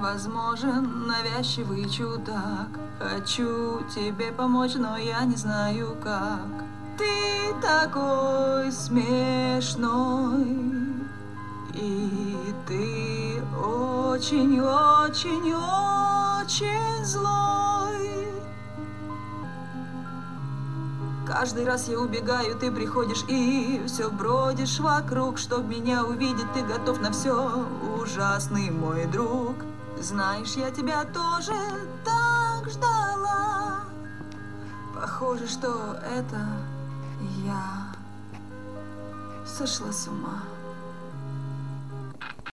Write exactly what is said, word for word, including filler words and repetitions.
возможен навязчивый чудак. Хочу тебе помочь, но я не знаю как. Ты такой смешной, и ты очень-очень-очень злой. Каждый раз я убегаю, ты приходишь и все бродишь вокруг. Чтоб меня увидеть, ты готов на все, ужасный мой друг. Знаешь, я тебя тоже так ждала. Похоже, что это я сошла с ума.